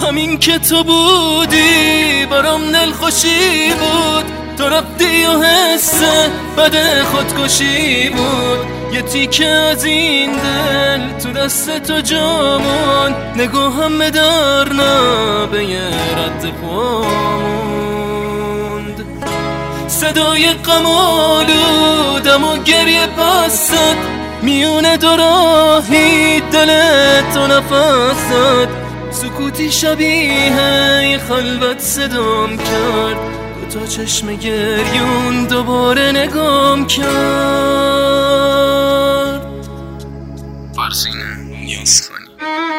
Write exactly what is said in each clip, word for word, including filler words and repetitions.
همین که تو بودی برام دلخوشی بود، تو رفتی و حسه بد خودکشی بود. یه تیکه از این دل تو دست تو جامون، نگاهم به در به یه رد پاموند. صدای غم آلودم و گریه پست، میونه دو راهی دلت و نفست. سکوتی شبیه یه خلوت صدام کرد، دو تا چشم گریون دوباره نگام کرد. فرزین نیازخانی.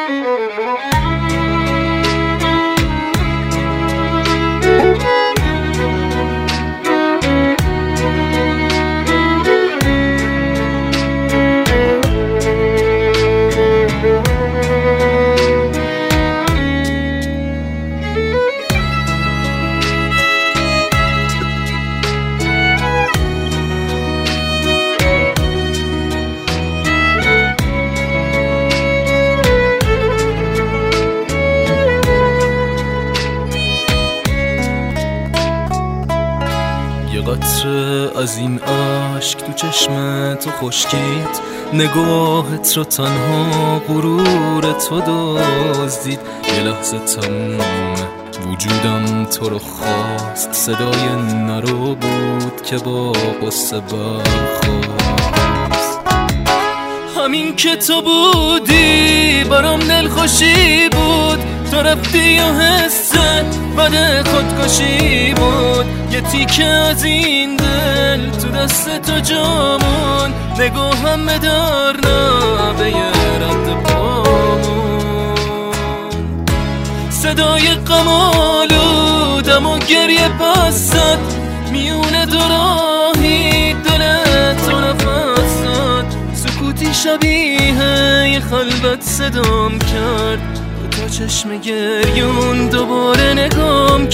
یه قطره از این عشق تو چشم تو خشکید، نگاهت رو تنها غرور تو دزدید. یه لحظه تموم وجودم تو رو خواست، صدای نرو بود که با قصه برخواست. همین که تو بودی برام دلخوشی بود، تو رفتی و حسه بد خودکشی بود. یه تیکه از این دل تو دست تو جامون، نگاهم به در به یه رد پامون. صدای غم آلودم و گریه پست، میونه دو راهی دلت و نفست. سکوتی شبیه یه خلوت صدام کرد، تا چشم گریون دوباره نگام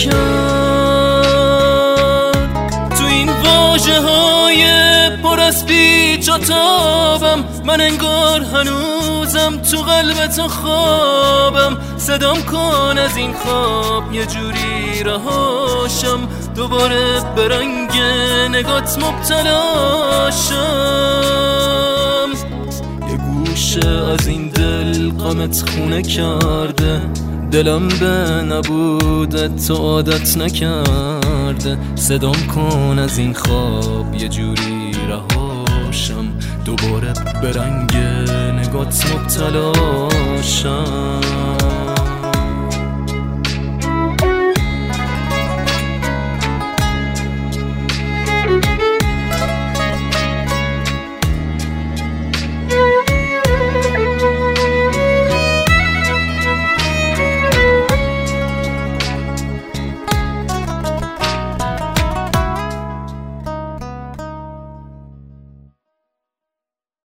کرد. تو این واژه های پر از پیچ و تابم، من انگار هنوزم تو قلب تو خوابم. صدام کن از این خواب یه جوری رهاشم، دوباره به رنگ نگات مبتلا شم. یه گوشه از این دل غمت خونه کرده، دلم به نبودت تو عادت نکرده. صدام کن از این خواب یه جوری رهاشم، دوباره به رنگ نگات مبتلا شم.